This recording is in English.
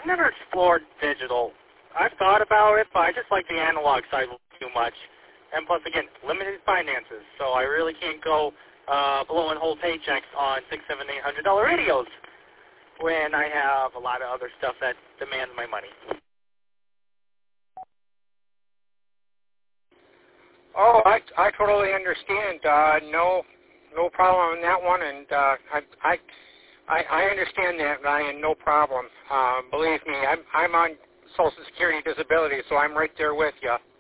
I've never explored digital. I've thought about it, but I just like the analog side too much. And plus, again, limited finances, so I really can't go blowing whole paychecks on $600, $700, $800 radios when I have a lot of other stuff that demands my money. Oh, I totally understand. No problem on that one, and I understand that, Ryan. No problem. Believe me, I'm on Social Security disability, so I'm right there with you.